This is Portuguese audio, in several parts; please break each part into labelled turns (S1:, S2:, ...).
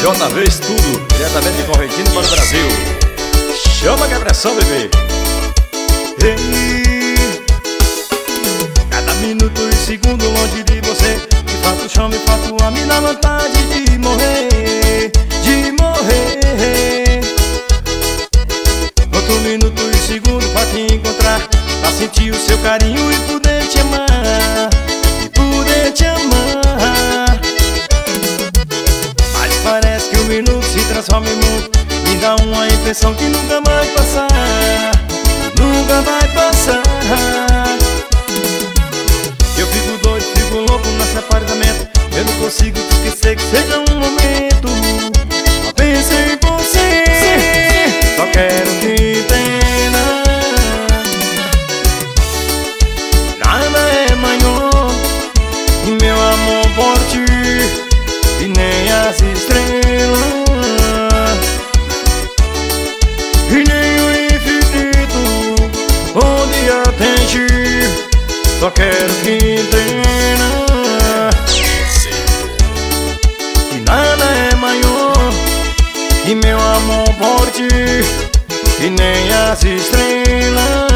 S1: JV Estudo, diretamente de Correntina para o Brasil. Chama que é pressão, bebê.
S2: Ei, cada minuto e segundo longe de você, me fato chão, me fato a me dá vontade de morrer, de morrer. Quanto minuto e segundo pra te encontrar, pra sentir o seu carinho e poder te amar, e poder te amar. Mas parece que o minuto se transforma em muito, me dá uma impressão que nunca vai passar, nunca vai passar. Eu fico doido, fico louco nesse apartamento, eu não consigo te esquecer que seja um momento. Só penso em você, só quero que entenda. Nada é maior que meu amor por ti, e nem as estrelas, e nem o infinito onde atingir. Só quero que entenda que nada é maior que meu amor por ti, e nem as estrelas,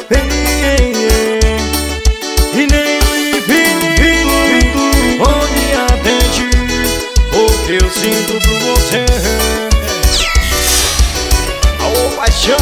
S2: e nem o infinito onde atingir o que eu sinto por você.
S1: Ô paixão!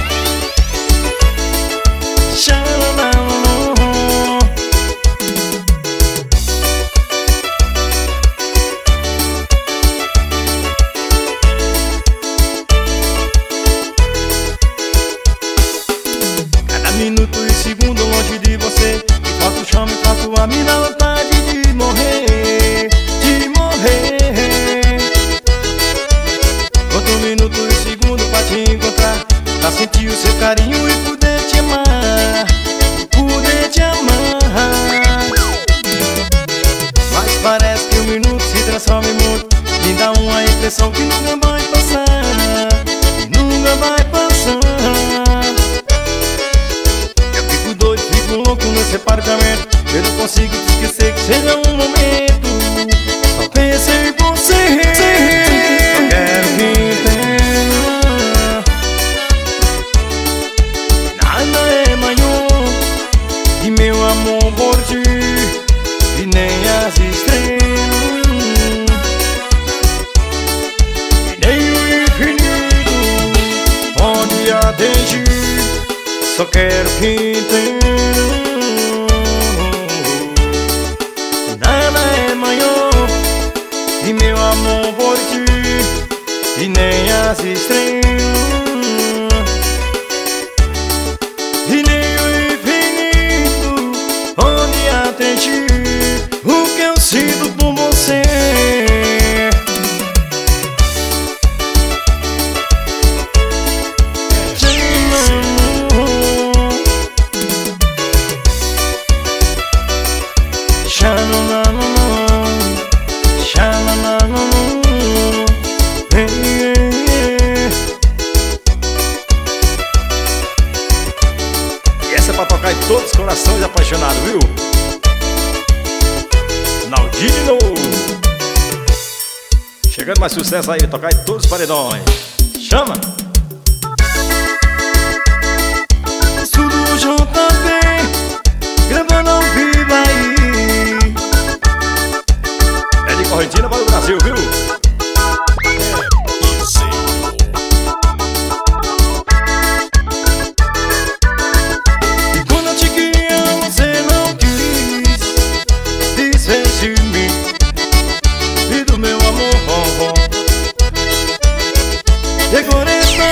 S2: Cada minuto e segundo longe de você, me faço chão, me faço a me dá vontade de morrer, de morrer. Quanto minuto e segundo pra te encontrar, pra sentir o seu carinho e poder te amar, poder te amar. Mas parece que um minuto se transforma em muito, me dá uma impressão que nunca vai passar, nunca vai passar. Eu fico doido, fico louco nesse apartamento, eu não consigo te esquecer que seja um momento. Só penso em você, só quero que entenda. Nada é maior que meu amor por ti, e nem as estrelas, e nem o infinito onde atingir. Só quero que entenda. Nada é maior que meu amor por ti, e nem as estrelas, e nem o infinito onde atingir o que eu sinto por você.
S1: E essa é pra tocar em todos os corações apaixonados, viu? Naldinho! Chegando mais sucesso aí, tocar em todos os paredões. Chama!
S2: Estudo JV, gravando ao vivo aí.
S1: É de Correntina para o Brasil, viu?
S2: E quando eu te queria, você não quis desfez de mim e do meu amor. E agora está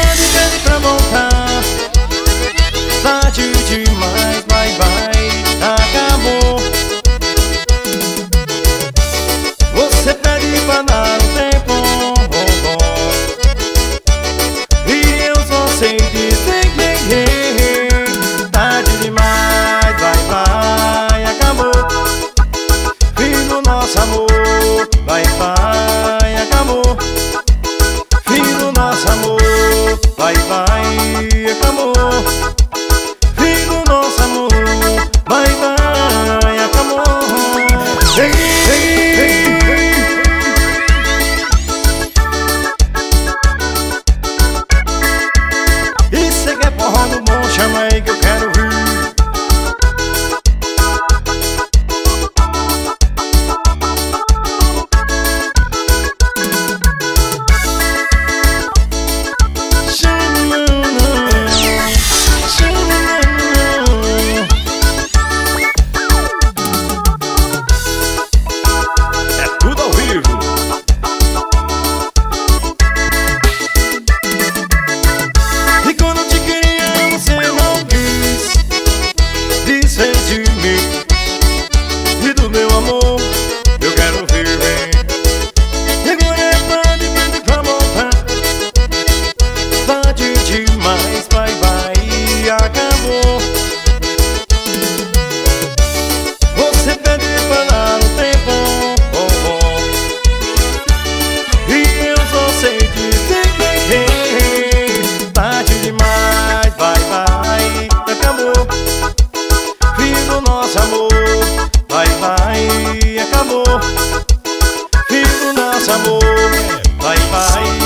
S2: vai, vai.